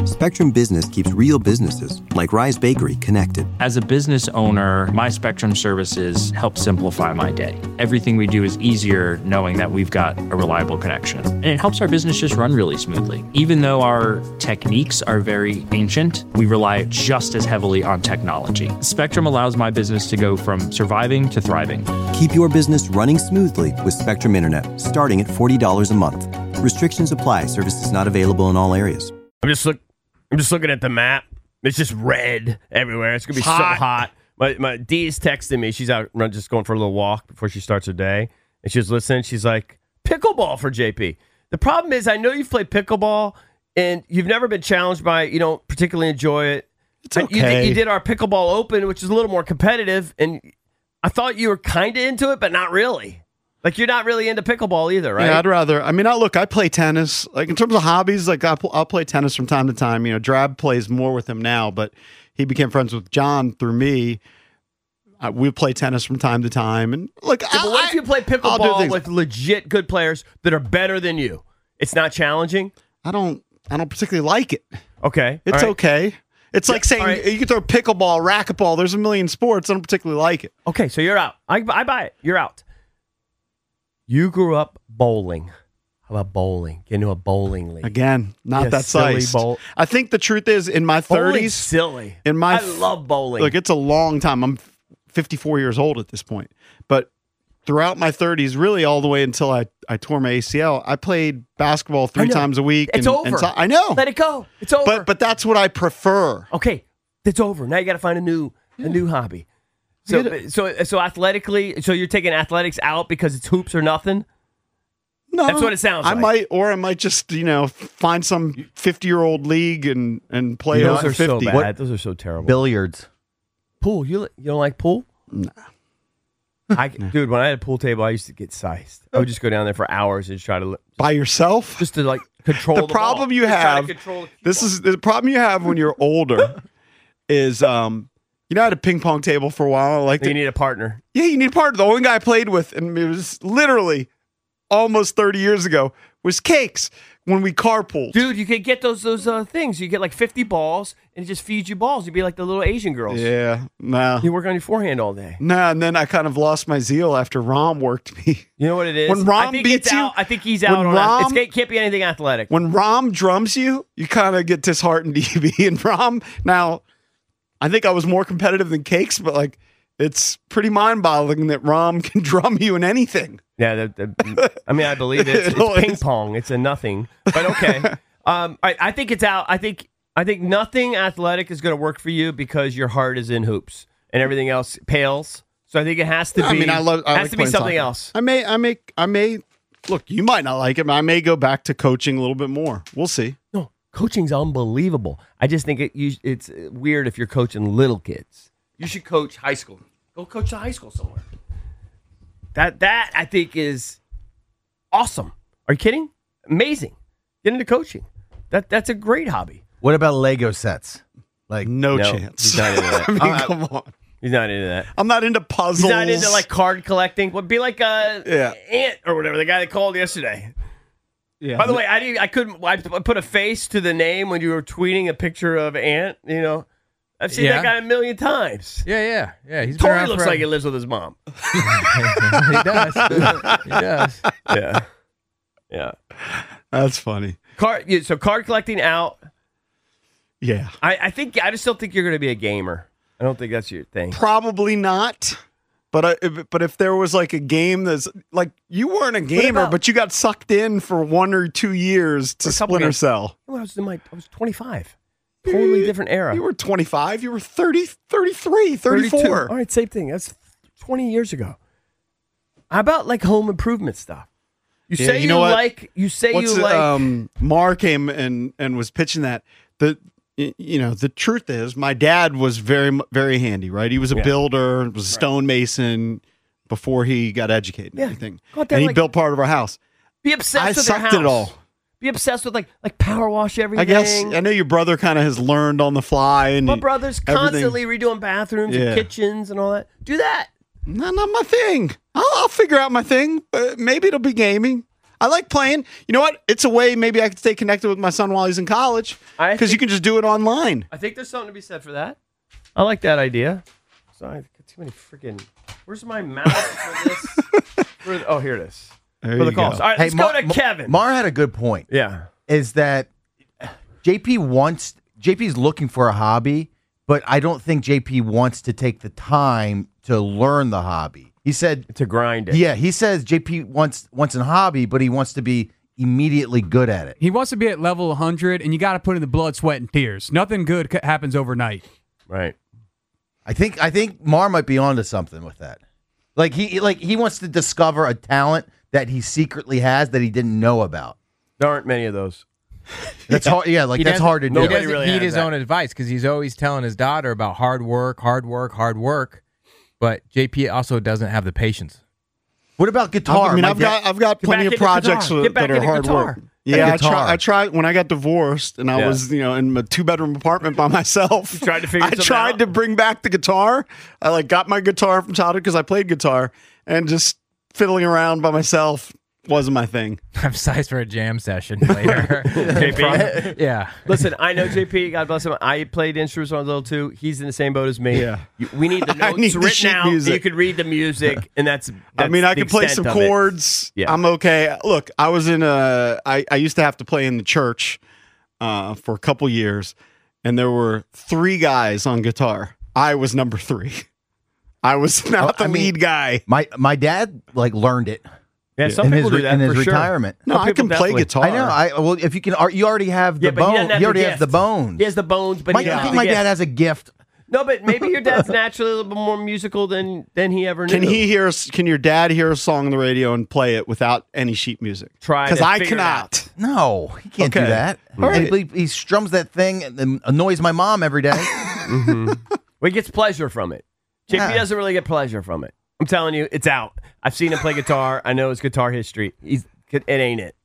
Spectrum Business keeps real businesses, like Rise Bakery, connected. As a business owner, my Spectrum services help simplify my day. Everything we do is easier knowing that we've got a reliable connection. And it helps our business just run really smoothly. Even though our techniques are very ancient, we rely just as heavily on technology. Spectrum allows my business to go from surviving to thriving. Keep your business running smoothly with Spectrum Internet, starting at $40 a month. Restrictions apply. Services not available in all areas. I'm just looking at the map. It's just red everywhere. It's gonna be so hot. My Dee's texting me. She's out just going for a little walk before she starts her day, and she was listening. She's like, "Pickleball for JP." The problem is, I know you've played pickleball, and you've never been challenged by it. You don't particularly enjoy it. It's okay. You did our pickleball open, which is a little more competitive, and I thought you were kind of into it, but not really. Like, you're not really into pickleball either, right? Yeah, I play tennis. Like, in terms of hobbies, like, I'll play tennis from time to time. You know, Drab plays more with him now, but he became friends with John through me. We play tennis from time to time. And, look, but what if you play pickleball with legit good players that are better than you? It's not challenging? I don't particularly like it. Okay. It's okay. It's like saying you can throw pickleball, racquetball. There's a million sports. I don't particularly like it. Okay, so you're out. I buy it. You're out. You grew up bowling. How about bowling? Get into a bowling league. Again, not that size. I think the truth is, in my 30s, silly. I love bowling. Look, it's a long time. I'm 54 years old at this point. But throughout my 30s, really all the way until I tore my ACL, I played basketball 3 times a week. It's over. I know. Let it go. It's over. But that's what I prefer. Okay, it's over. Now you got to find a new hobby. So athletically, so you're taking athletics out because it's hoops or nothing? No, that's what it sounds like. I might just find some 50-year-old league and play those over are 50. so bad. Those are so terrible. Billiards, pool. You don't like pool? No. Dude, when I had a pool table, I used to get sized. I would just go down there for hours and try to by yourself, just to control the problem ball. You have. This is the problem you have when you're older. Is I had a ping pong table for a while. You need a partner. Yeah, you need a partner. The only guy I played with, and it was literally almost 30 years ago, was Cakes when we carpooled. Dude, you could get those things. You get like 50 balls, and it just feeds you balls. You'd be like the little Asian girls. Yeah, no. You work on your forehand all day. Nah, and then I kind of lost my zeal after Rom worked me. You know what it is? When Rom beats you, I think he's out on it. Can't be anything athletic. When Rom drums you kind of get disheartened, DB. And Rom, now, I think I was more competitive than Cakes, but it's pretty mind-boggling that Rom can drum you in anything. Yeah, I believe it. It's ping pong. It's a nothing. But okay, I think it's out. I think nothing athletic is going to work for you because your heart is in hoops and everything else pales. So I think it has to be. I like something soccer. Else. I may. Look, you might not like it, but I may go back to coaching a little bit more. We'll see. No. Coaching's unbelievable. I just think it's weird if you're coaching little kids. You should coach high school. Go coach the high school somewhere. That I think is awesome. Are you kidding? Amazing. Get into coaching. That's a great hobby. What about Lego sets? No chance. He's not into that. I mean, come on. He's not into that. I'm not into puzzles. He's not into card collecting. Would be like Ant or whatever, the guy that called yesterday. Yeah. By the way, I put a face to the name when you were tweeting a picture of Ant. I've seen that guy a million times. Yeah. He's totally looks like he lives with his mom. He does. He does. Yeah. That's funny. So card collecting out. Yeah. I just don't think you're going to be a gamer. I don't think that's your thing. Probably not. But if there was a game that's you weren't a gamer, but you got sucked in for 1 or 2 years to Splinter Cell. I was 25. Totally different era. You were 25. You were 30, 33, 34. 32. All right, same thing. That's 20 years ago. How about home improvement stuff? Mar came and was pitching that. The truth is, my dad was very, very handy, right? He was a builder, was a stonemason before he got educated and everything. And he built part of our house. Be obsessed with your house. I sucked it all. Be obsessed with power wash everything. I guess I know your brother kind of has learned on the fly. And my brother's constantly redoing bathrooms and kitchens and all that. Do that. Not my thing. I'll figure out my thing. Maybe it'll be gaming. I like playing. You know what? It's a way maybe I can stay connected with my son while he's in college because you can just do it online. I think there's something to be said for that. I like that idea. Sorry, I've got too many freaking. Where's my mouse for this? Oh, here it is. There For the you calls. go. All right, let's go to Kevin. Mar had a good point. Yeah. Is that JP's looking for a hobby, but I don't think JP wants to take the time to learn the hobby. He said To grind it. Yeah, he says JP wants a hobby, but he wants to be immediately good at it. He wants to be at level 100, and you got to put in the blood, sweat, and tears. Nothing good happens overnight. Right. I think Mar might be onto something with that. Like he wants to discover a talent that he secretly has that he didn't know about. There aren't many of those. That's hard. Yeah, like that's hard to do. He Nobody doesn't really heed has his that. own advice because he's always telling his daughter about hard work. But JP also doesn't have the patience. What about guitar? I mean, My I've dad- got plenty back of into projects guitar. Get back that are into hard guitar. work. Yeah, guitar. I tried when I got divorced and I was, in a 2-bedroom apartment by myself. You tried to figure something tried out? to bring back the guitar. I got my guitar from childhood because I played guitar, and just fiddling around by myself wasn't my thing. I'm sized for a jam session later. JP? Yeah. Listen, I know JP, God bless him. I played instruments when I was little too. He's in the same boat as me. Yeah. We need the I notes need the written sheet out. music. You could read the music, and that's I mean, I the can play extent some of it. chords. Yeah. I'm okay. Look, I was in I used to have to play in the church for a couple years, and there were 3 guys on guitar. I was number 3. I was not the lead guy. My dad learned it. Yeah, some in people his, do that in his for sure. retirement. No, Some I people can play definitely- guitar. I know. Well, if you can, you already have the Yeah, but he bone. doesn't have He already the has the gift. bones. He has the bones, but I he doesn't think have my the dad gift. has a gift. No, but maybe your dad's naturally a little bit more musical than he ever knew. Can your dad hear a song on the radio and play it without any sheet music? Try because to I figure it cannot. No, he can't do Okay. that. All right. And he strums that thing and annoys my mom every day. Well, he gets pleasure from it. JP Yeah. doesn't really get pleasure from it. I'm telling you, it's out. I've seen him play guitar. I know his guitar history. It ain't it.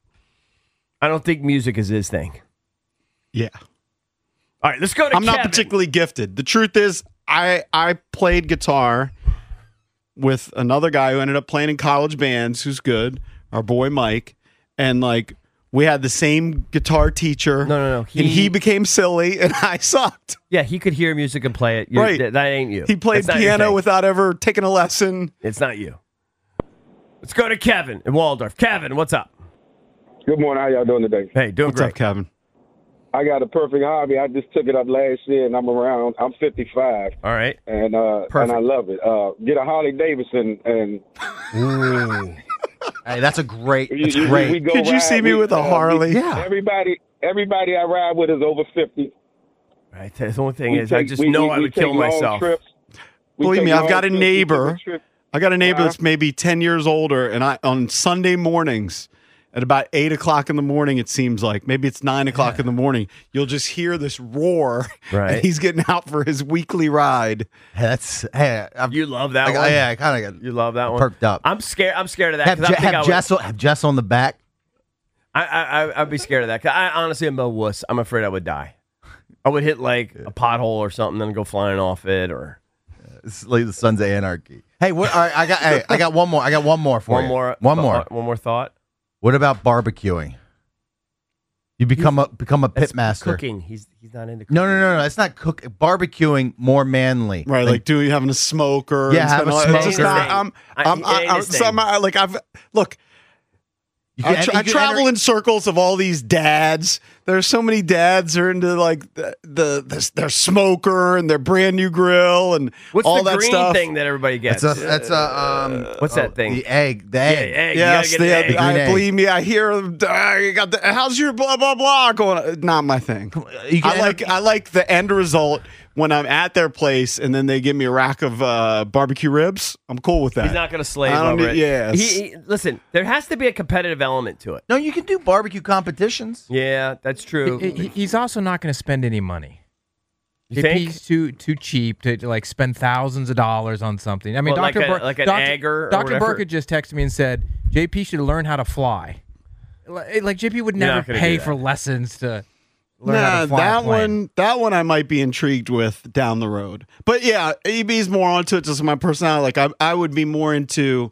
I don't think music is his thing. Yeah. All right, let's go to I'm not Kevin. particularly gifted. The truth is, I played guitar with another guy who ended up playing in college bands, who's good, our boy Mike, and we had the same guitar teacher. No. And he became silly, and I sucked. Yeah, he could hear music and play it. Right. That ain't you. He played That's not your piano thing. without ever taking a lesson. It's not you. Let's go to Kevin in Waldorf. Kevin, what's up? Good morning. How y'all doing today? Hey, doing What's great. up, Kevin? I got a perfect hobby. I just took it up last year, and I'm 55, All right. and I love it. Get a Harley Davidson, and Hey, that's great. That's we great. go Could you ride. see me with a Harley? Yeah. Everybody I ride with is over 50. Right. The only thing We is, I take- just we- know we- I we would take kill long myself. trips. We Believe take me, I've long got a trips. We take neighbor. trip. I got a neighbor that's maybe 10 years older, and on Sunday mornings at about 8 o'clock in the morning, it seems like, maybe it's 9 o'clock in the morning, you'll just hear this roar, Right. and he's getting out for his weekly ride. You love that one? Yeah, I kind of got You love that one? perked up. I'm scared of that. Have, 'cause I think I would- have Jess on the back. I'd be scared of that. 'Cause I honestly am a wuss. I'm afraid I would die. I would hit a pothole or something, then go flying off it, or It's like the Sons of Anarchy. Hey, what? All right, I got one more. I got one more for one you. more. One more. One more thought. What about barbecuing? You become a That's pit master. Cooking. He's not into cooking. No. It's not cook. Barbecuing more manly. Right, like having a smoker. Yeah, and have a spending all- it's just smoker. not- It ain't his thing. look. You I can- you can travel enter- in circles of all these dads. There's so many dads are into their smoker and their brand new grill and What's all the that green stuff. thing that everybody gets? That's a What's that thing? The egg. The Yeah, egg. egg. Yes, You gotta get an egg. green egg. believe me. I hear you got the how's your blah blah blah going. Not my thing. You can I like the end result when I'm at their place and then they give me a rack of barbecue ribs. I'm cool with that. He's not going to slave I don't over need- it. yes. Listen, there has to be a competitive element to it. No, you can do barbecue competitions. Yeah, that's true. He's also not going to spend any money. You think? He's too cheap to spend thousands of dollars on something. I mean, Well, like Dr. a- like an Agger or Dr. whatever? Burkett just texted me and said JP should learn how to fly. Like JP would You're never not gonna pay do that. for lessons to learn how Nah, to fly a plane. that one I might be intrigued with down the road. But yeah, EB's more onto it just my personality. Like I would be more into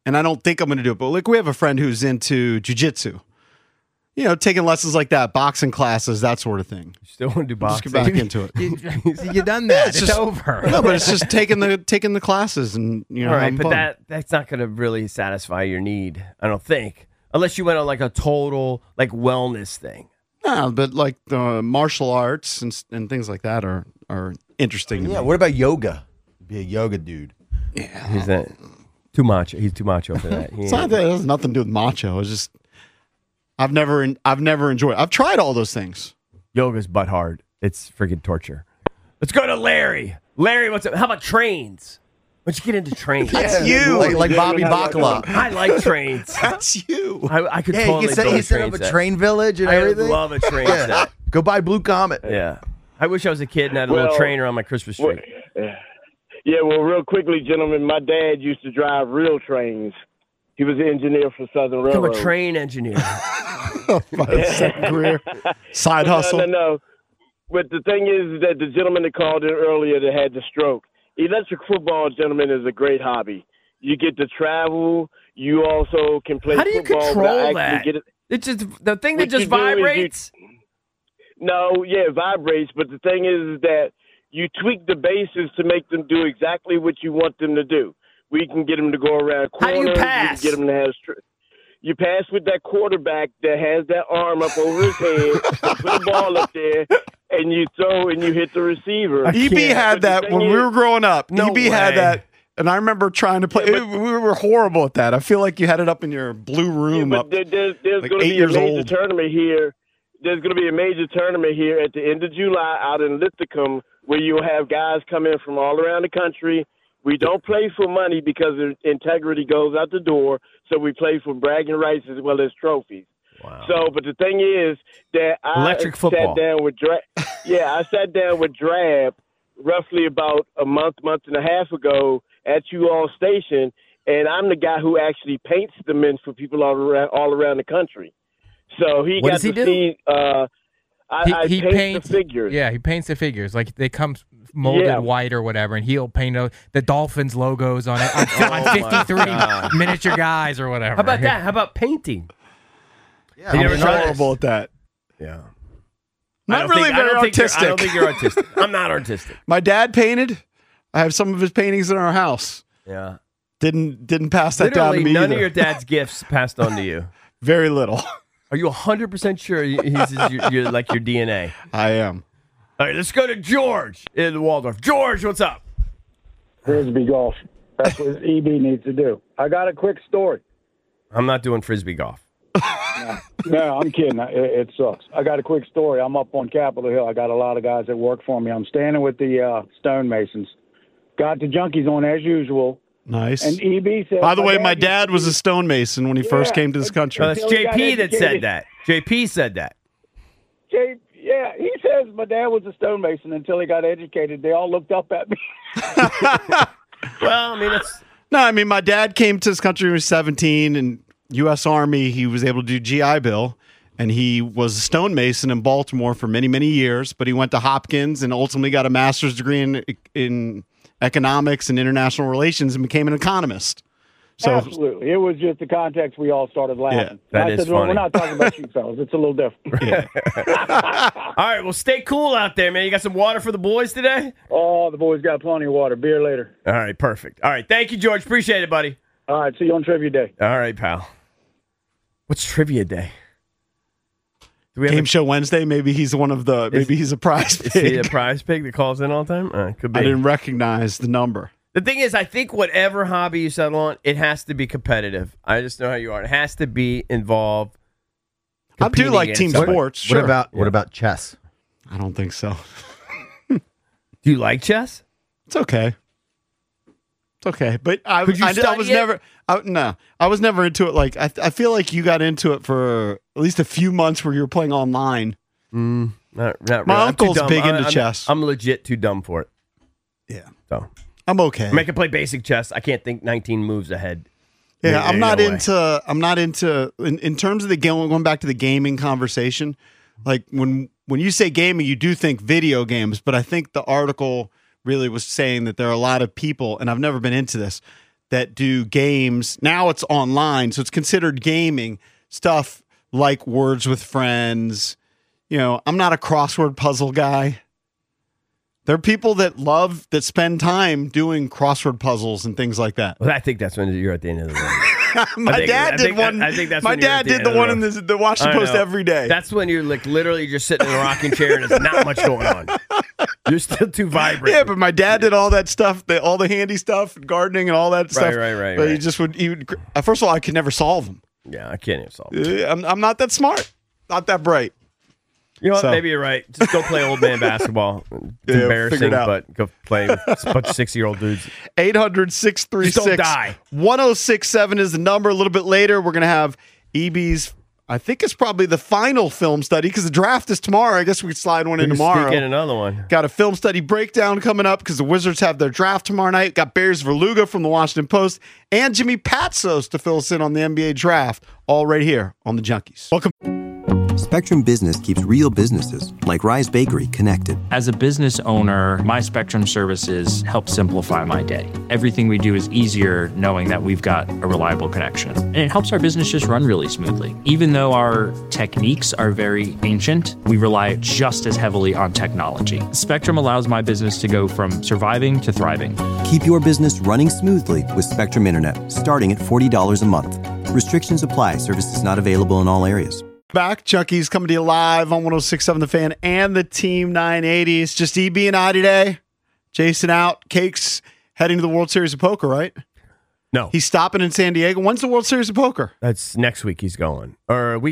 and I don't think I'm going to do it. But like we have a friend who's into jujitsu. You know, taking lessons like that, boxing classes, that sort of thing. You still want to do Just boxing? get back into it. You done that? It's just- over. No, but it's just taking the classes and All right, having but fun. that's not going to really satisfy your need, I don't think, unless you went on like a total like wellness thing. No, but like the martial arts and things like that are interesting. To Yeah. me. What about yoga? Be a yoga dude. He's that too macho. He's too macho for that. He It's not ain't- that it has nothing to do with macho. It's just I've never enjoyed. I've tried all those things. Yoga's butt hard. It's freaking torture. Let's go to Larry. Larry, what's up? How about trains? Why'd you get into trains? That's you. Like Bobby Bacala. I like trains. That's you. I could Yeah, totally he set build a up train a set. train village and I everything. love a train set. Go buy Blue Comet. Yeah. I wish I was a kid and had a little Well, train around my Christmas tree. Yeah, well, real quickly, gentlemen, my dad used to drive real trains. He was an engineer for Southern I'm Railroad. a train engineer. My second career, side hustle. No. But the thing is that the gentleman that called in earlier that had the stroke, electric football, gentlemen, is a great hobby. You get to travel. You also can play How do you football. control without that? actually get it. It's just the thing that What you just do is vibrates. No, yeah, it vibrates. But the thing is that you tweak the bases to make them do exactly what you want them to do. We can get them to go around How corners. do you pass? We can get them to have you pass with that quarterback that has that arm up over his head, put the ball up there, and you throw and you hit the receiver. EB had But the that thing when we is- were growing up. No EB had way. that, and I remember trying to play. Yeah, but- we were horrible at that. I feel like you had it up in your blue room. Yeah, up. but there's like going to 8 be a years major old. tournament here. There's going to be a major tournament here at the end of July out in Lithicum where you'll have guys come in from all around the country. We don't play for money because integrity goes out the door, so we play for bragging rights as well as trophies. Wow. So, but the thing is that I Electric football. sat down with I sat down with Drab roughly about a month and a half ago at you all station, and I'm the guy who actually paints the men for people all around the country. So he What got does he to do? see. I he paint paints the figures. Yeah, he paints the figures. Like they come molded Yeah. white or whatever, and he'll paint the Dolphins logos on it. On Oh, 53 God. miniature guys or whatever. How about that? How about painting? Yeah, You I'm never tried this? horrible at that. Yeah. Not really very I don't artistic. think you're artistic. I'm not artistic. My dad painted. I have some of his paintings in our house. Yeah. Didn't pass that down to Literally, me none either. of your dad's gifts passed on to you. Very little. Are you 100% sure he's your like your DNA? I am. All right, let's go to George in Waldorf. George, what's up? Frisbee golf. That's what EB needs to do. I got a quick story. I'm not doing frisbee golf. No, I'm kidding. It sucks. I got a quick story. I'm up on Capitol Hill. I got a lot of guys that work for me. I'm standing with the stonemasons. Got the junkies on as usual. Nice. And EB said. By the way, my dad was a stonemason when he first Yeah. came to this country. That's Until he got JP that said educated. that. JP said that. Yeah, he says my dad was a stonemason until he got educated. They all looked up at me. Well, I mean, that's No, I mean, my dad came to this country when he was 17, and U.S. Army, he was able to do GI Bill, and he was a stonemason in Baltimore for many, many years, but he went to Hopkins and ultimately got a master's degree in economics and international relations and became an economist. So, Absolutely. It was just the context we all started laughing. that I is said, well, funny. we're not talking about you fellas. It's a little different. all right. Well, stay cool out there, man. You got some water for the boys today? Oh, the boys got plenty of water. Beer later. All right, perfect. All right, thank you, George. Appreciate it, buddy. All right, see you on Trivia Day. All right, pal. What's trivia day? Do we have Game Show Wednesday, maybe he's one of the, maybe he's a prize Is he a pig. prize pig that calls in all the time? Could be. I didn't recognize the number. The thing is, I think whatever hobby you settle on, it has to be competitive. I just know how you are. It has to be involved. I do competing like against team somebody. sports. Sure. What about chess? I don't think so. Do you like chess? It's okay. It's okay, but I Could you was study it? never. I was never into it. Like I feel like you got into it for at least a few months where you were playing online. Not really. My I'm too uncle's dumb. big into I'm- chess. I'm legit too dumb for it. Yeah, So I'm okay. I mean, I can play basic chess. I can't think 19 moves ahead. Yeah, There- I'm there's not no way. into. I'm not into. In terms of the game, going back to the gaming conversation, like when you say gaming, you do think video games, but I think the article really was saying that there are a lot of people, and I've never been into this, that do games. Now it's online, so it's considered gaming. Stuff like Words with Friends. I'm not a crossword puzzle guy. There are people that spend time doing crossword puzzles and things like that. Well, I think that's when you're at the end of the day. My dad did one. I think that's my when you're dad at the did end the of the one road. in the Washington Post every day. That's when you're like literally just sitting in a rocking chair and there's not much going on. You're still too vibrant. Yeah, but my dad did all that stuff, all the handy stuff, gardening and all that stuff. Right. But he would. First of all, I could never solve them. Yeah, I can't even solve it. I'm not that smart, not that bright. You know what? So- Maybe you're right. Just go play old man basketball. It's Yeah, embarrassing, figure it out. but go play with a bunch of 60-year-old dudes. 800-636. Just don't die. 1067 is the number. A little bit later, we're going to have EB's, I think it's probably the final film study because the draft is tomorrow. I guess we could slide one in tomorrow. Sneak in another one. Got a film study breakdown coming up because the Wizards have their draft tomorrow night. Got Bears Verluga from the Washington Post and Jimmy Patsos to fill us in on the NBA draft, all right here on the Junkies. Welcome. Spectrum Business keeps real businesses like Rise Bakery connected. As a business owner, my Spectrum services help simplify my day. Everything we do is easier knowing that we've got a reliable connection. And it helps our business just run really smoothly. Even though our techniques are very ancient, we rely just as heavily on technology. Spectrum allows my business to go from surviving to thriving. Keep your business running smoothly with Spectrum Internet, starting at $40 a month. Restrictions apply. Services not available in all areas. Back, Junkies coming to you live on 106.7 The Fan and the Team 980. It's just EB and I today. Jason out. Cake's heading to the World Series of Poker, right? No. He's stopping in San Diego. When's the World Series of Poker? That's next week he's going. Or the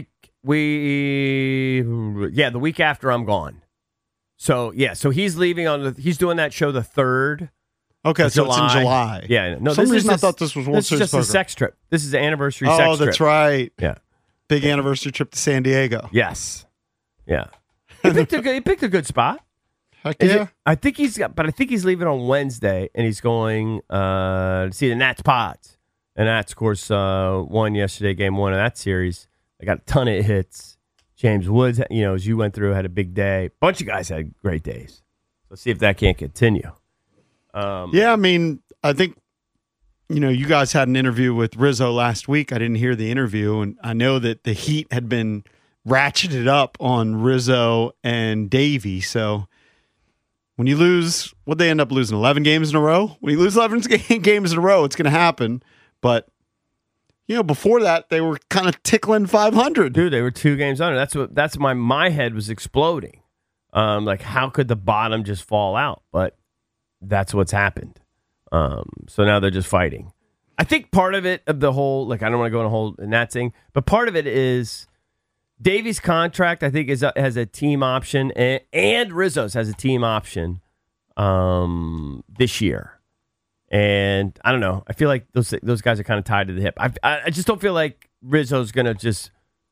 week after I'm gone. So he's leaving he's doing that show the 3rd. Okay, so it's in July. Yeah. No, For some reason I thought this was World Series just of a Poker. sex trip. This is the anniversary sex trip. Oh, that's right. Yeah. Big anniversary trip to San Diego. Yes. Yeah. He picked a good spot. Heck yeah. I think he's leaving on Wednesday, and he's going to see the Nats Pods. And Nats, of course, won yesterday, game 1 of that series. They got a ton of hits. James Woods, as you went through, had a big day. Bunch of guys had great days. Let's see if that can't continue. Yeah, I mean, I think, you guys had an interview with Rizzo last week. I didn't hear the interview, and I know that the heat had been ratcheted up on Rizzo and Davey. So when you lose, what'd they end up losing? 11 games in a row? When you lose 11 games in a row, it's going to happen. But, before that, they were kind of tickling 500. Dude, they were 2 games under. That's my head was exploding. Like, how could the bottom just fall out? But that's what's happened. So now they're just fighting. I think part of it, of the whole, I don't want to go in a whole Nats thing, but part of it is Davey's contract, I think, has a team option, and Rizzo's has a team option this year. And I don't know. I feel like those guys are kind of tied to the hip. I just don't feel like Rizzo's going to just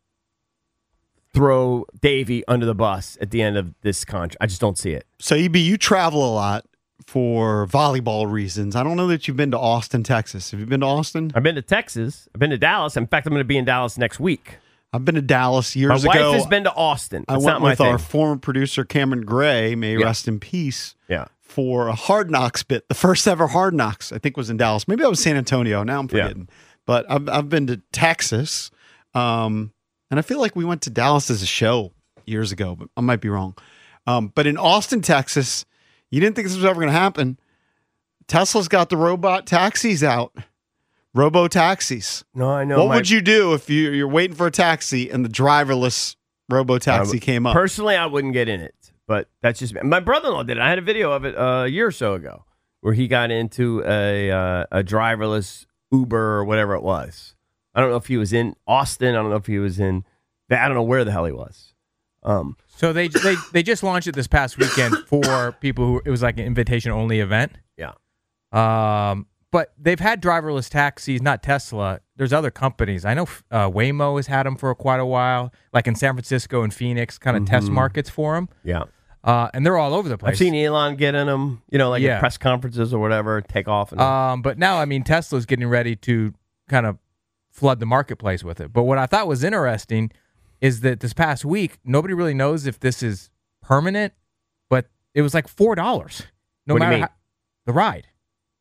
throw Davey under the bus at the end of this contract. I just don't see it. So, EB, you travel a lot for volleyball reasons. I don't know that you've been to Austin, Texas. Have you been to Austin? I've been to Texas. I've been to Dallas. In fact, I'm going to be in Dallas next week. I've been to Dallas years ago. My wife has been to Austin. I It's went not my with thing. our former producer, Cameron Gray, may rest in peace, for a Hard Knocks bit. The first ever Hard Knocks, I think, was in Dallas. Maybe that was San Antonio. Now I'm forgetting. But I've been to Texas, and I feel like we went to Dallas as a show years ago, but I might be wrong. But in Austin, Texas, you didn't think this was ever going to happen. Tesla's got the robot taxis out. Robo taxis. No, I know. What would you do if you're waiting for a taxi and the driverless robo taxi came up? Personally, I wouldn't get in it, but that's just me. My brother-in-law did it. I had a video of it a year or so ago where he got into a driverless Uber or whatever it was. I don't know if he was in Austin. I don't know if he was in. I don't know where the hell he was. So they just launched it this past weekend for people who it was like an invitation only event. Yeah. But they've had driverless taxis, not Tesla. There's other companies. I know Waymo has had them for quite a while, like in San Francisco and Phoenix, kind of test markets for them. Yeah. And they're all over the place. I've seen Elon get in them, at press conferences or whatever, take off. But now, Tesla's getting ready to kind of flood the marketplace with it. But what I thought was interesting is that this past week, nobody really knows if this is permanent, but it was like $4. What do you mean? The ride.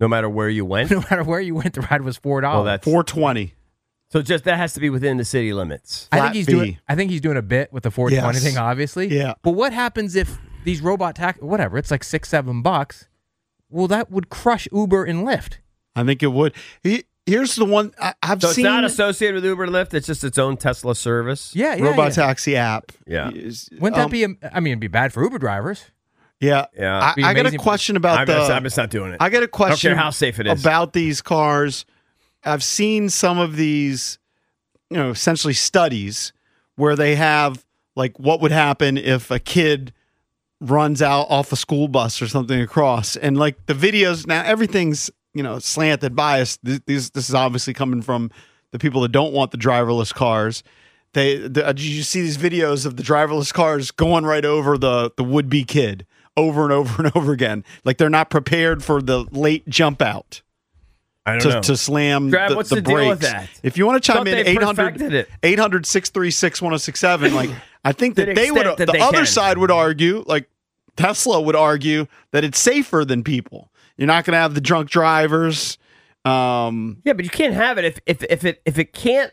No matter where you went? No matter where you went, the ride was $4. Well, that's $4.20. So just that has to be within the city limits. I flat think he's fee. doing. I think he's doing a bit with the $4.20 Yes. thing, obviously. Yeah. But what happens if these robot taxi, whatever, it's like $6-7? Well, that would crush Uber and Lyft. I think it would. Here's the one I've So it's seen. not associated with Uber and Lyft. It's just its own Tesla service. Yeah, yeah. robot yeah. taxi app. Yeah. Wouldn't that be? I mean, it'd be bad for Uber drivers. Yeah. Yeah. Be I got a amazing. question about I'm just not doing it. I got a question. care how safe it is. about these cars. I've seen some of these, essentially studies where they have like what would happen if a kid runs out off a school bus or something across, and like the videos now, everything's slanted, biased. This is obviously coming from the people that don't want the driverless cars. Did you see these videos of the driverless cars going right over the would-be kid over and over and over again? Like they're not prepared for the late jump out I don't know. to slam Grab, what's the the brakes. deal with that? If you want to chime Thought in, they perfected it. 800-636-1067, like I think To that the they would, extent that the they other can. side would argue, like Tesla would argue, that it's safer than people. You're not going to have the drunk drivers. Yeah, but you can't have it if it can't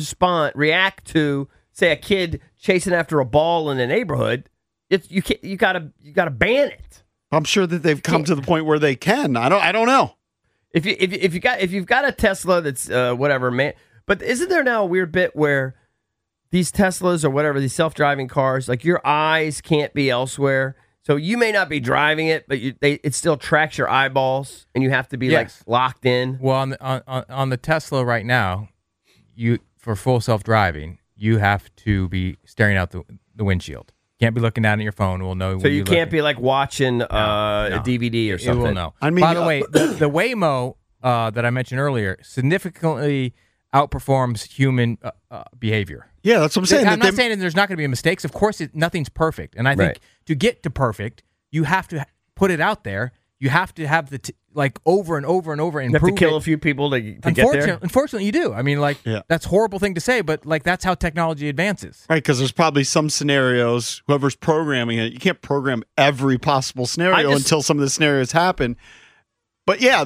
react to, say, a kid chasing after a ball in a neighborhood. You gotta ban it. I'm sure that they've come to the point where they can. I don't know. If you've got a Tesla that's whatever, man. But isn't there now a weird bit where these Teslas or whatever, these self-driving cars, like your eyes can't be elsewhere? So you may not be driving it, but it still tracks your eyeballs, and you have to be Yes. like locked in. Well, on the Tesla right now, for full self-driving, you have to be staring out the windshield. Can't be looking down at your phone. We'll know. So when you you can't look. be like watching a DVD or It something. will know. I mean, by the way, the Waymo that I mentioned earlier significantly outperforms human behavior. Yeah, that's what I'm saying. I'm that not saying that there's not going to be mistakes. Of course, nothing's perfect, and I think Right. to get to perfect, you have to put it out there. You have to have over and over and over and You have to prove kill it. a few people to get there. Unfortunately, you do. I mean, that's a horrible thing to say, but that's how technology advances. Right, because there's probably some scenarios, whoever's programming it, you can't program every possible scenario until some of the scenarios happen. But yeah,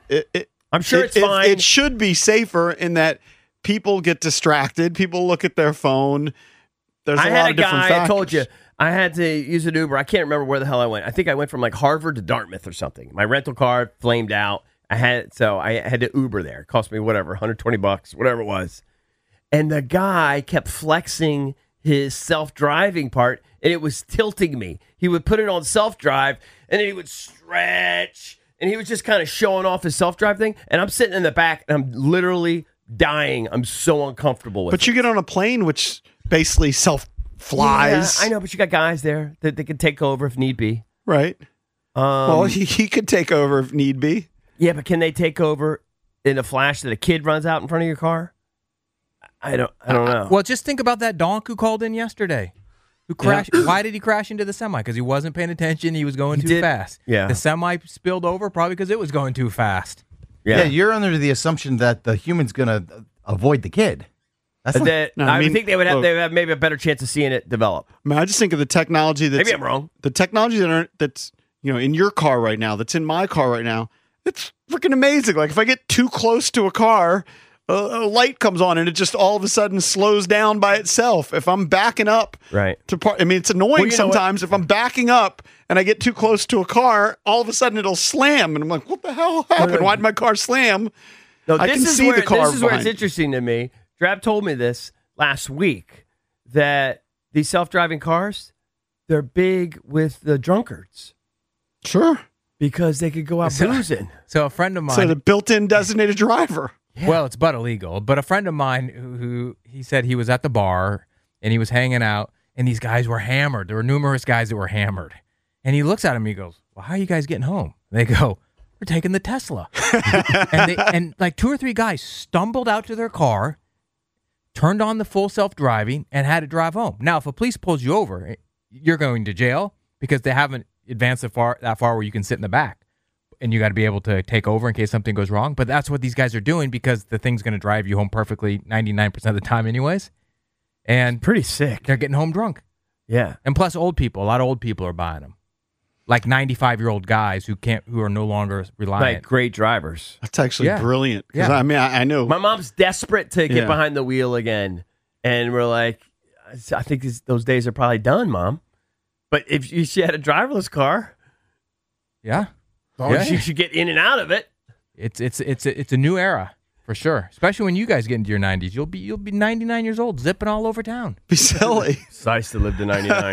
I'm sure it's fine. It should be safer in that people get distracted, people look at their phone. There's I a had lot a of different guy, factors. I told you, I had to use an Uber. I can't remember where the hell I went. I think I went from like Harvard to Dartmouth or something. My rental car flamed out. I had to Uber there. It cost me whatever, $120, whatever it was. And the guy kept flexing his self-driving part, and it was tilting me. He would put it on self-drive, and then he would stretch, and he was just kind of showing off his self-drive thing. And I'm sitting in the back, and I'm literally dying. I'm so uncomfortable with it. But you get on a plane, which basically flies. Yeah, I know, but you got guys there that they can take over if need be. Right. Well, he could take over if need be. Yeah, but can they take over in a flash that a kid runs out in front of your car? I don't know. Well, just think about that donk who called in yesterday. Who crashed? Why did he crash into the semi? Because he wasn't paying attention. He was going too fast. Yeah. The semi spilled over probably because it was going too fast. Yeah, you're under the assumption that the human's going to avoid the kid. That's I think they would have maybe a better chance of seeing it develop. I mean, I just think of the technology that's Maybe I'm wrong. The technology that's in your car right now, that's in my car right now. It's freaking amazing. Like if I get too close to a car, a light comes on and it just all of a sudden slows down by itself. If I'm backing up, right? It's annoying sometimes. If I'm backing up and I get too close to a car, all of a sudden it'll slam, and I'm like, "What the hell happened? Why did my car slam?" No, I can see the car. This is where it's behind. interesting to me. Drab told me this last week that these self-driving cars, they're big with the drunkards. Sure. Because they could go out boozing. So a friend of mine. So the built-in designated driver. Yeah. Well, it's but illegal. But a friend of mine who he said he was at the bar and he was hanging out and these guys were hammered. There were numerous guys that were hammered. And he looks at him and he goes, "Well, how are you guys getting home?" And they go, "We're taking the Tesla." and like 2 or 3 guys stumbled out to their car, turned on the full self-driving, and had to drive home. Now, if a police pulls you over, you're going to jail because they haven't advanced that far where you can sit in the back. And you got to be able to take over in case something goes wrong. But that's what these guys are doing because the thing's going to drive you home perfectly 99% of the time anyways. And pretty sick. They're getting home drunk. Yeah. And plus a lot of old people are buying them. like 95-year-old guys who are no longer reliant. Like great drivers. That's actually brilliant. Because Yeah. I mean, I know My mom's desperate to get Yeah. behind the wheel again, and we're like, I think those days are probably done, Mom. But if she had a driverless car, Yeah. she should get in and out of it. It's a new era for sure. Especially when you guys get into your 90s, you'll be 99 years old, zipping all over town. be silly. It's nice to live to 99.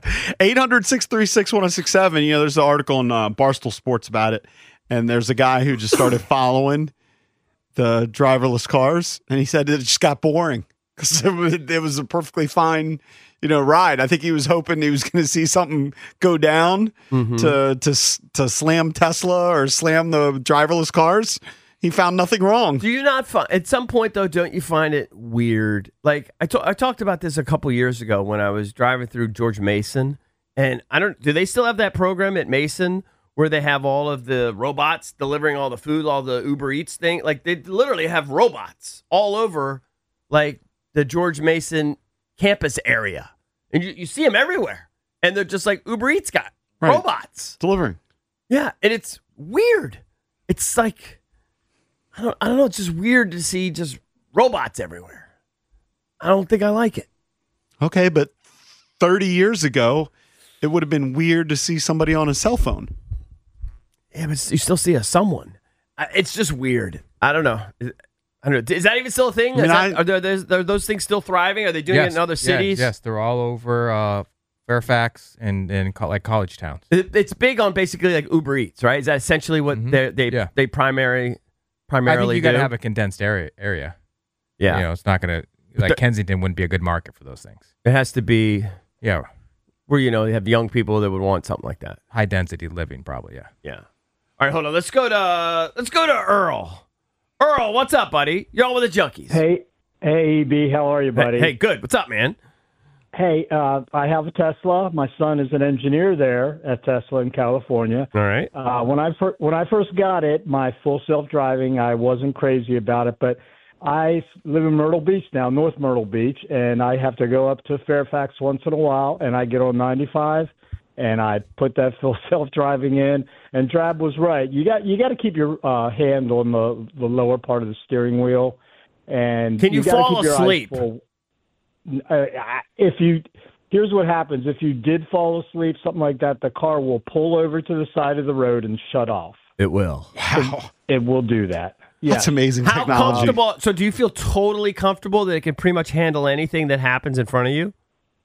800-636-1067. You know, there's an article in Barstool Sports about it, and there's a guy who just started following the driverless cars, and he said it just got boring because it was a perfectly fine, ride. I think he was hoping he was going to see something go down to slam Tesla or slam the driverless cars. He found nothing wrong. Do you not find, at some point though, don't you find it weird? Like I talked about this a couple years ago when I was driving through George Mason, and do they still have that program at Mason where they have all of the robots delivering all the food, all the Uber Eats thing? Like they literally have robots all over, like the George Mason campus area, and you see them everywhere, and they're just like Uber Eats got robots delivering. Yeah, and it's weird. It's like I don't know. It's just weird to see just robots everywhere. I don't think I like it. Okay, but 30 years ago, it would have been weird to see somebody on a cell phone. Yeah, but you still see someone. It's just weird. I don't know. Is that even still a thing? Are those things still thriving? Are they doing it in other cities? Yes, they're all over Fairfax and like college towns. It's big on basically like Uber Eats, right? Is that essentially what they primarily I think you got to do? have a condensed area. Yeah. It's not going to, like Kensington wouldn't be a good market for those things. It has to be Yeah. where, you have young people that would want something like that. High density living, probably, yeah. Yeah. All right, hold on. Let's go to Earl. Earl, what's up, buddy? You're on with the Junkies. Hey, EB, how are you, buddy? Hey, good. What's up, man? Hey, I have a Tesla. My son is an engineer there at Tesla in California. All right. When I first got it, my full self-driving, I wasn't crazy about it, but I live in Myrtle Beach now, North Myrtle Beach, and I have to go up to Fairfax once in a while, and I get on 95, and I put that full self-driving in, and Drab was right. You got to keep your hand on the lower part of the steering wheel, and can you fall keep your asleep? eyes full. Here's what happens. If you did fall asleep, something like that, the car will pull over to the side of the road and shut off. It will. Wow. It will do that. Yeah. That's amazing How technology. comfortable? So do you feel totally comfortable that it can pretty much handle anything that happens in front of you?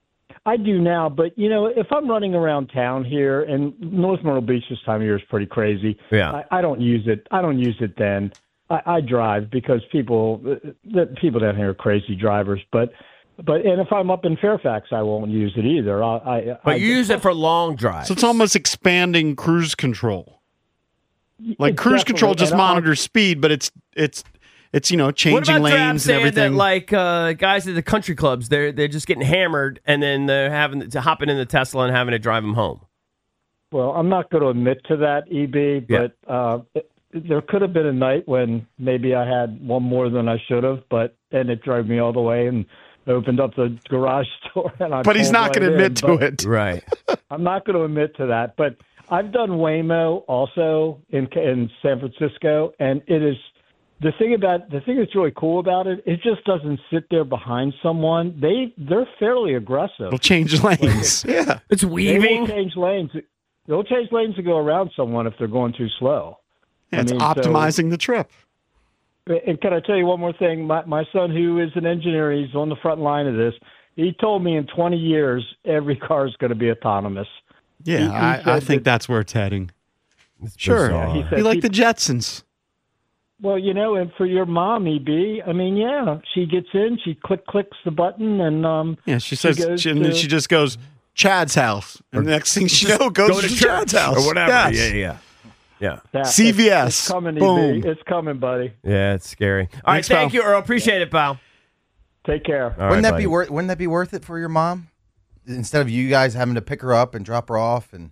I do now, but if I'm running around town here, and North Myrtle Beach this time of year is pretty crazy. Yeah. I don't use it. I don't use it then. I drive because people down here are crazy drivers, but if I'm up in Fairfax, I won't use it either. But you use it for long drives. So it's almost expanding cruise control. Like cruise control just monitors speed, but it's changing what about lanes and everything. That, like guys at the country clubs, they're just getting hammered, and then they're having to hopping in the Tesla and having to drive them home. Well, I'm not going to admit to that, EB, but there could have been a night when maybe I had one more than I should have, and it drove me all the way and opened up the garage door. But he's not going to admit to it. Right. I'm not going to admit to that. But I've done Waymo also in San Francisco, and it is the thing that's really cool about it. It just doesn't sit there behind someone. They're fairly aggressive. They'll change lanes. Yeah, it's weaving. They will change lanes. They'll change lanes to go around someone if they're going too slow. Yeah, it's optimizing the trip. And can I tell you one more thing? My son, who is an engineer, he's on the front line of this. He told me in 20 years, every car is going to be autonomous. Yeah, I think that's where it's heading. Sure. Yeah, he said be like the Jetsons. Well, and for your mom, EB, I mean, yeah, she gets in, she clicks the button, and she says, and then she just goes, Chad's house. And the next thing she knows, goes to Chad's house. Or whatever. Yes. Yeah. CVS. It's coming, Boom. EB. It's coming, buddy. Yeah, it's scary. All right, Thanks, thank pal. you, Earl. Appreciate it, pal. Take care. Wouldn't that be worth it for your mom? Instead of you guys having to pick her up and drop her off and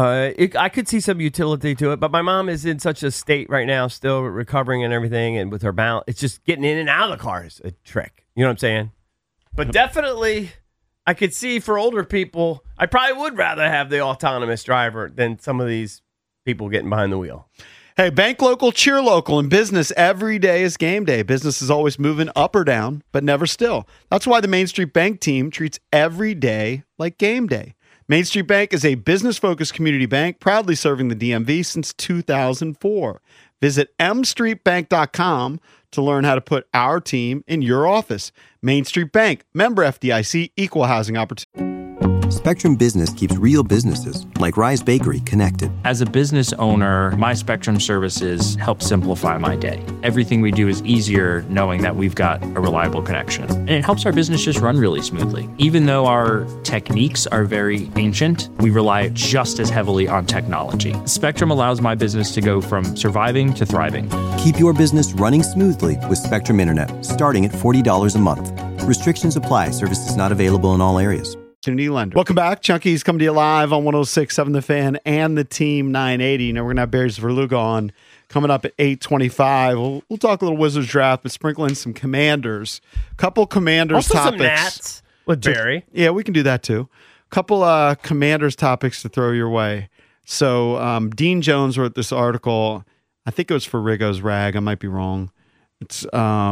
I could see some utility to it, but my mom is in such a state right now, still recovering and everything, and with her balance, it's just getting in and out of the car is a trick. You know what I'm saying? But definitely, I could see for older people, I probably would rather have the autonomous driver than some of these people getting behind the wheel. Hey, bank local, cheer local. In business, every day is game day. Business is always moving up or down, but never still. That's why the Main Street Bank team treats every day like game day. Main Street Bank is a business-focused community bank proudly serving the DMV since 2004. Visit mstreetbank.com to learn how to put our team in your office. Main Street Bank, member FDIC, equal housing opportunity. Spectrum Business keeps real businesses, like Rise Bakery, connected. As a business owner, my Spectrum services help simplify my day. Everything we do is easier knowing that we've got a reliable connection. And it helps our business just run really smoothly. Even though our techniques are very ancient, we rely just as heavily on technology. Spectrum allows my business to go from surviving to thriving. Keep your business running smoothly with Spectrum Internet, starting at $40 a month. Restrictions apply. Services not available in all areas. Lender. Welcome back. Chunky's coming to you live on 106.7 The Fan and the Team 980. Now we're going to have Barry Zverluga on coming up at 8:25. We'll talk a little Wizards draft, but sprinkle in some Commanders. Couple Commanders also topics. Some Nats with Barry. Yeah, we can do that too. Couple Commanders topics to throw your way. So Dean Jones wrote this article. I think it was for Rigo's Rag. I might be wrong. It's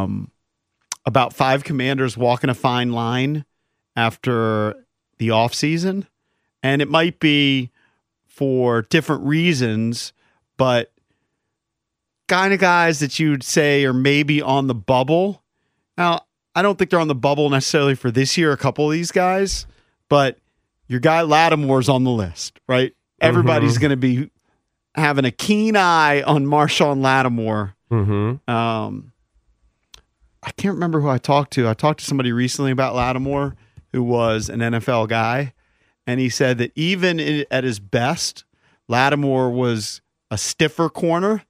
about 5 Commanders walking a fine line after the offseason, and it might be for different reasons, but kind of guys that you'd say are maybe on the bubble. Now, I don't think they're on the bubble necessarily for this year, a couple of these guys, but your guy Lattimore's on the list, right? Everybody's going to be having a keen eye on Marshawn Lattimore. I can't remember who I talked to. I talked to somebody recently about Lattimore, who was an NFL guy, and he said that even at his best, Lattimore was a stiffer corner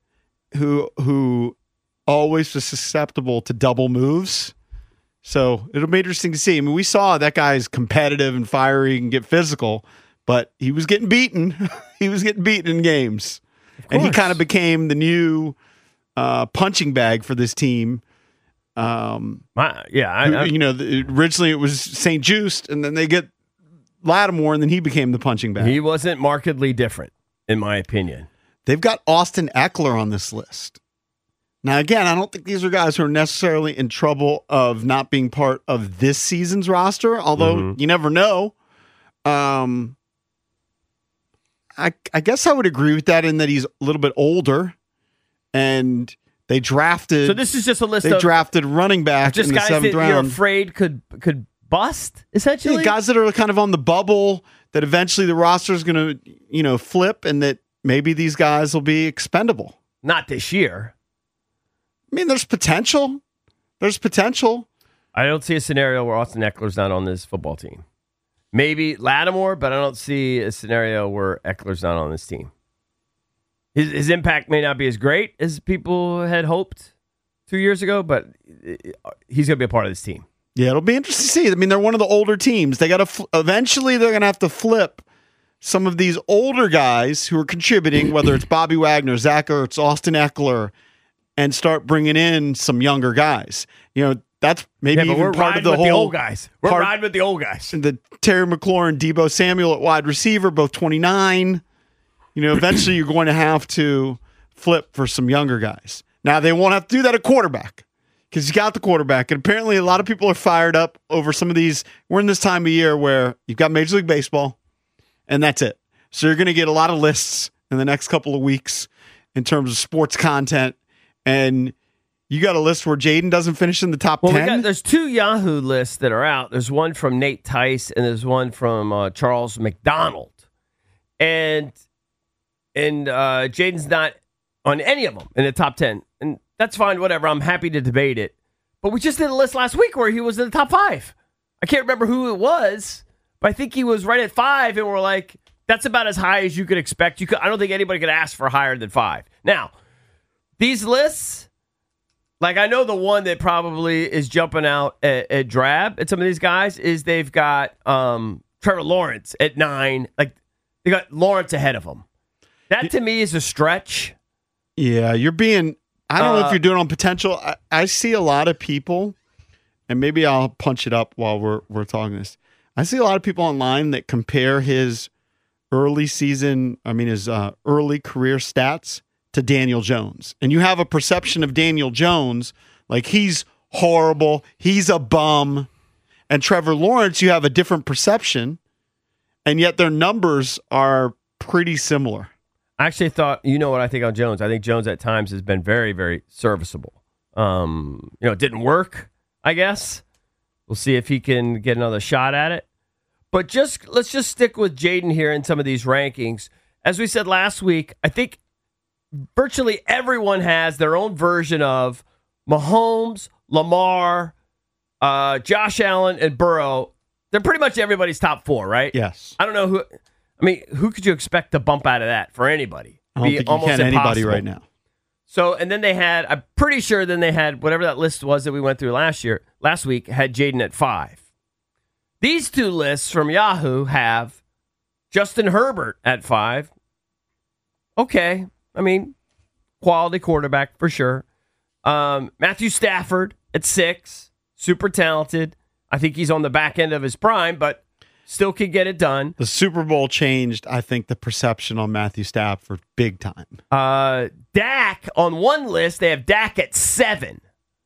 who always was susceptible to double moves. So it'll be interesting to see. I mean, we saw that guy's competitive and fiery and get physical, but he was getting beaten. He was getting beaten in games. And he kind of became the new punching bag for this team. Originally it was St. Just, and then they get Lattimore, and then he became the punching bag. He wasn't markedly different, in my opinion. They've got Austin Eckler on this list. Now, again, I don't think these are guys who are necessarily in trouble of not being part of this season's roster, although you never know. I guess I would agree with that in that he's a little bit older, and they drafted. So this is just a list. They drafted running back just in the guys 7th that round. You're afraid could bust, essentially. Yeah, guys that are kind of on the bubble that eventually the roster is going to, flip, and that maybe these guys will be expendable. Not this year. I mean, there's potential. There's potential. I don't see a scenario where Austin Eckler's not on this football team. Maybe Lattimore, but I don't see a scenario where Eckler's not on this team. His impact may not be as great as people had hoped 2 years ago, but he's going to be a part of this team. Yeah, it'll be interesting to see. I mean, they're one of the older teams. They got to eventually they're going to have to flip some of these older guys who are contributing, whether it's Bobby Wagner, Zach Ertz, Austin Eckler, and start bringing in some younger guys. That's maybe even part of the whole old guys. We're riding with the old guys. The Terry McLaurin, Deebo Samuel at wide receiver, both 29. Eventually you're going to have to flip for some younger guys. Now, they won't have to do that at quarterback because you got the quarterback. And apparently a lot of people are fired up over some of these. We're in this time of year where you've got Major League Baseball, and that's it. So you're going to get a lot of lists in the next couple of weeks in terms of sports content. And you got a list where Jaden doesn't finish in the top 10? There's 2 Yahoo lists that are out. There's one from Nate Tice, and there's one from Charles McDonald. And Jaden's not on any of them in the top 10. And that's fine, whatever. I'm happy to debate it. But we just did a list last week where he was in the top 5. I can't remember who it was, but I think he was right at 5, and we're like, that's about as high as you could expect. I don't think anybody could ask for higher than 5. Now, these lists, like I know the one that probably is jumping out at drab at some of these guys is they've got Trevor Lawrence at 9. Like they got Lawrence ahead of him. That to me is a stretch. Yeah, you're being. I don't know if you're doing it on potential. I see a lot of people, and maybe I'll punch it up while we're talking this. I see a lot of people online that compare his early career stats to Daniel Jones. And you have a perception of Daniel Jones like he's horrible, he's a bum. And Trevor Lawrence, you have a different perception, and yet their numbers are pretty similar. I actually thought, you know what I think on Jones? I think Jones at times has been very, very serviceable. It didn't work, I guess. We'll see if he can get another shot at it. But let's just stick with Jayden here in some of these rankings. As we said last week, I think virtually everyone has their own version of Mahomes, Lamar, Josh Allen, and Burrow. They're pretty much everybody's top 4, right? Yes. I don't know who. I mean, who could you expect to bump out of that for anybody? I don't think you can anybody right now. So, and then I'm pretty sure then they had whatever that list was that we went through last week, had Jayden at 5. These two lists from Yahoo have Justin Herbert at 5. Okay. I mean, quality quarterback for sure. Matthew Stafford at 6. Super talented. I think he's on the back end of his prime, but still could get it done. The Super Bowl changed, I think, the perception on Matthew Stafford big time. Dak, on one list, they have Dak at 7.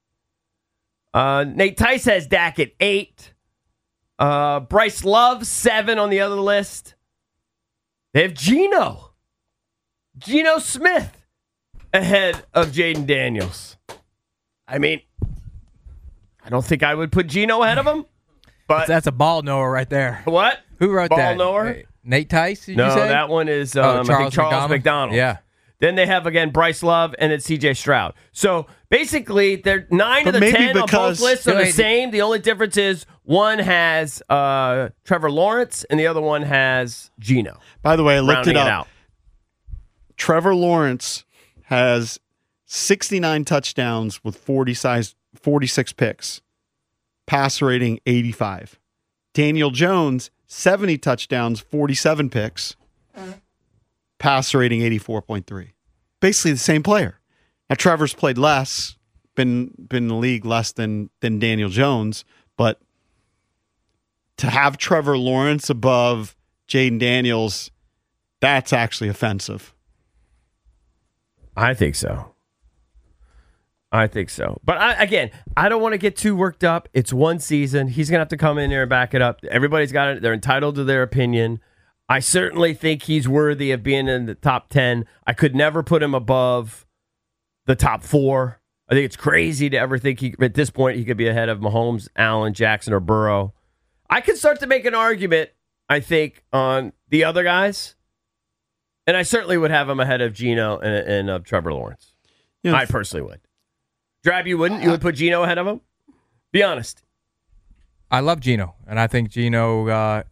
Nate Tice has Dak at 8. Bryce Love, 7 on the other list. They have Geno Smith ahead of Jayden Daniels. I mean, I don't think I would put Geno ahead of him. But that's a ball knower right there. What? Who wrote ball that? Ball knower? Nate Tice, did no, you say? That one is I think Charles McDonald. Yeah. Then they have, again, Bryce Love, and it's C.J. Stroud. So, basically, they're 9 of the 10 on both lists are the same. The only difference is one has Trevor Lawrence, and the other one has Geno. By the way, I looked it up. Trevor Lawrence has 69 touchdowns with 46 picks. Passer rating 85. Daniel Jones, 70 touchdowns, 47 picks. Passer rating 84.3. Basically the same player. Now Trevor's played less, been in the league less than Daniel Jones, but to have Trevor Lawrence above Jayden Daniels, that's actually offensive. I think so. But I don't want to get too worked up. It's one season. He's going to have to come in there and back it up. Everybody's got it. They're entitled to their opinion. I certainly think he's worthy of being in the top 10. I could never put him above the top 4. I think it's crazy to ever think at this point he could be ahead of Mahomes, Allen, Jackson, or Burrow. I could start to make an argument, I think, on the other guys. And I certainly would have him ahead of Geno and of Trevor Lawrence. I personally would. Drab, you wouldn't? You would put Geno ahead of him? Be honest. I love Geno, and I think Geno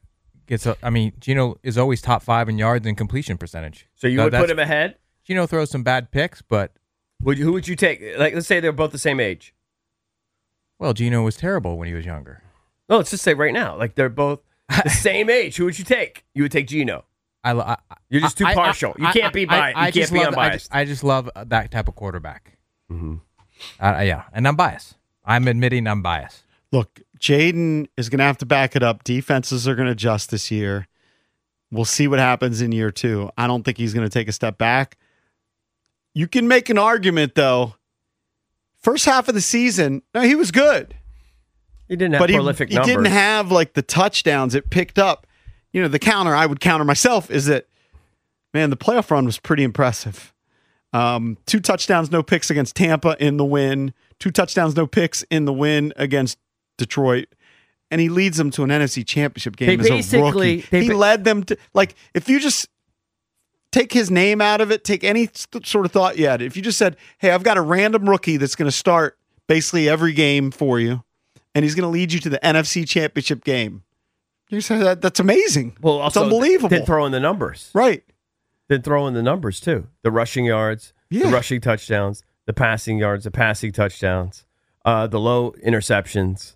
Geno is always top 5 in yards and completion percentage. So you would put him ahead? Geno throws some bad picks, but... Who would you take? Like, let's say they're both the same age. Well, Geno was terrible when he was younger. No, let's just say right now. Like, they're both the same age. Who would you take? You would take Geno. You're just too partial. You can't be biased. You can't be unbiased. I just love that type of quarterback. Mm-hmm. Yeah, and I'm biased. I'm admitting I'm biased. Look, Jayden is going to have to back it up. Defenses are going to adjust this year. We'll see what happens in year 2. I don't think he's going to take a step back. You can make an argument, though. First half of the season, no, he was good. He didn't have prolific numbers. He didn't have like the touchdowns it picked up. You know, the counter, I would counter myself, is that, man, the playoff run was pretty impressive. 2 touchdowns, no picks against Tampa in the win. 2 touchdowns, no picks in the win against Detroit. And he leads them to an NFC Championship game as a rookie. He led them to, like, if you just take his name out of it, take any sort of thought you had. If you just said, hey, I've got a random rookie that's going to start basically every game for you, and he's going to lead you to the NFC Championship game. You say that's amazing. Well, also, it's unbelievable. Then throw in the numbers. Right. Then throw in the numbers, too. The rushing yards, the rushing touchdowns, the passing yards, the passing touchdowns, the low interceptions.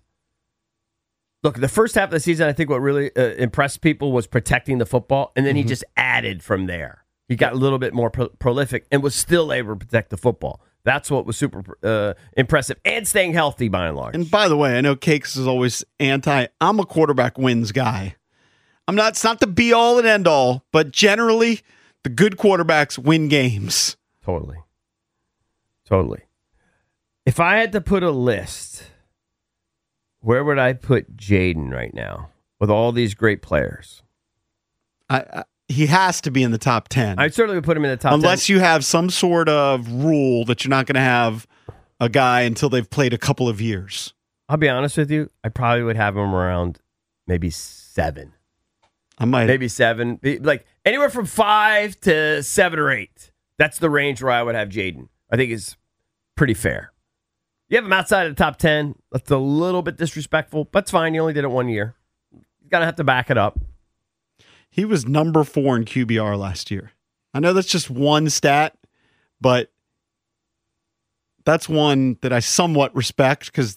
Look, the first half of the season, I think what really impressed people was protecting the football, and then he just added from there. He got a little bit more prolific and was still able to protect the football. That's what was super impressive, and staying healthy by and large. And by the way, I know Cakes is always anti. I'm a quarterback wins guy. It's not the be all and end all, but generally the good quarterbacks win games. Totally. If I had to put a list, where would I put Jaden right now with all these great players? He has to be in the top 10. I certainly would put him in the top 10. Unless you have some sort of rule that you're not going to have a guy until they've played a couple of years. I'll be honest with you. I probably would have him around maybe 7. Maybe 7. Like anywhere from 5 to 7 or 8. That's the range where I would have Jaden. I think is pretty fair. You have him outside of the top 10. That's a little bit disrespectful, but it's fine. You only did it 1 year. You got to have to back it up. He was number 4 in QBR last year. I know that's just one stat, but that's one that I somewhat respect because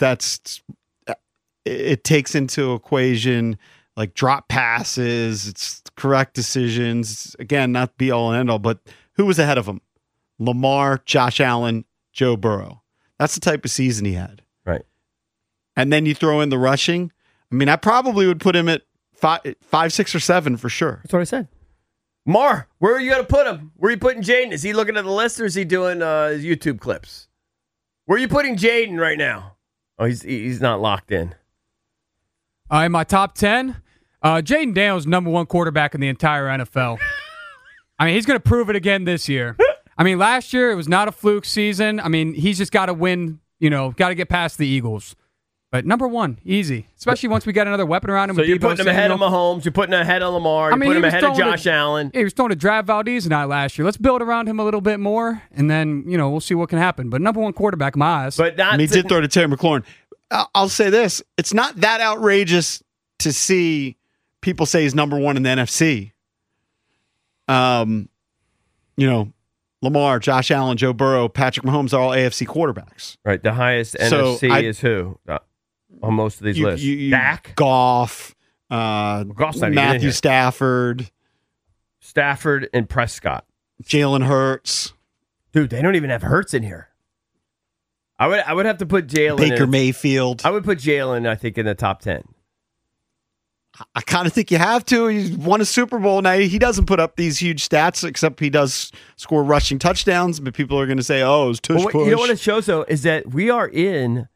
it takes into equation like drop passes, it's correct decisions. Again, not be all and end all, but who was ahead of him? Lamar, Josh Allen, Joe Burrow. That's the type of season he had. Right. And then you throw in the rushing. I mean, I probably would put him at 5, 6, or 7 for sure. That's what I said. Mar, where are you going to put him? Where are you putting Jaden? Is he looking at the list or is he doing his YouTube clips? Where are you putting Jaden right now? Oh, he's not locked in. In my top 10, Jaden Daniels, number 1 quarterback in the entire NFL. I mean, he's going to prove it again this year. I mean, last year it was not a fluke season. I mean, he's just got to win, got to get past the Eagles. But number 1, easy. Especially once we get another weapon around him. So you're putting him ahead of Mahomes. You're putting him ahead of Lamar. You're putting him ahead of Josh Allen. He was throwing to Drav Valdez and I last year. Let's build around him a little bit more, and then, we'll see what can happen. But number 1 quarterback in my eyes. But he did throw to Terry McLaurin. I'll say this. It's not that outrageous to see people say he's number 1 in the NFC. Lamar, Josh Allen, Joe Burrow, Patrick Mahomes are all AFC quarterbacks. Right. The highest NFC is who? On most of these lists. Dak? Goff, Matthew Stafford. Stafford and Prescott. Jalen Hurts. Dude, they don't even have Hurts in here. I would have to put Jalen Baker Mayfield. I would put Jalen, I think, in the top 10. I kind of think you have to. He's won a Super Bowl. Now, he doesn't put up these huge stats, except he does score rushing touchdowns, but people are going to say, oh, it's tush push. You know what it shows, though, is that we are in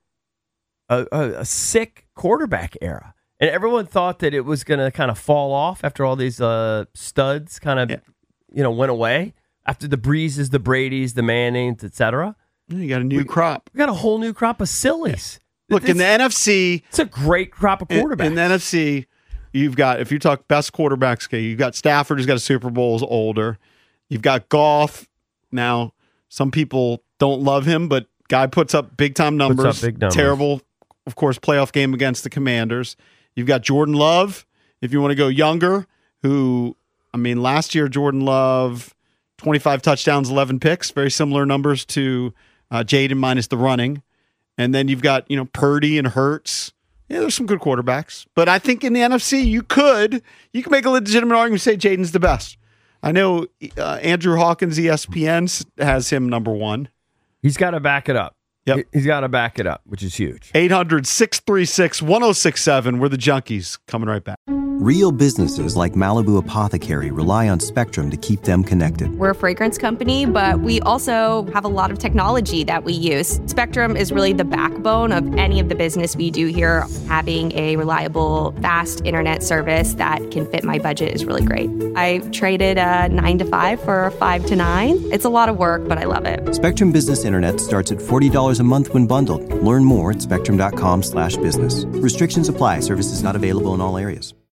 a sick quarterback era. And everyone thought that it was going to kind of fall off after all these studs kind of, went away. After the Breezes, the Bradys, the Mannings, etc. You got a new crop. We got a whole new crop of sillies. Yeah. Look, in the NFC... It's a great crop of quarterbacks. In the NFC... You've got, if you talk best quarterbacks, okay, you've got Stafford, who's got a Super Bowl, is older. You've got Goff. Now, some people don't love him, but guy puts up big-time numbers. Terrible, of course, playoff game against the Commanders. You've got Jordan Love, if you want to go younger, who, last year, Jordan Love, 25 touchdowns, 11 picks, very similar numbers to Jaden minus the running. And then you've got, Purdy and Hurts. Yeah, there's some good quarterbacks. But I think in the NFC, you can make a legitimate argument and say Jaden's the best. I know Andrew Hawkins, ESPN, has him number 1. He's got to back it up. Yep. He's got to back it up, which is huge. 800-636-1067. We're the Junkies. Coming right back. Real businesses like Malibu Apothecary rely on Spectrum to keep them connected. We're a fragrance company, but we also have a lot of technology that we use. Spectrum is really the backbone of any of the business we do here. Having a reliable, fast internet service that can fit my budget is really great. I traded a 9 to 5 for a 5 to 9. It's a lot of work, but I love it. Spectrum Business Internet starts at $40 a month when bundled. Learn more at spectrum.com/business. Restrictions apply. Services not available in all areas.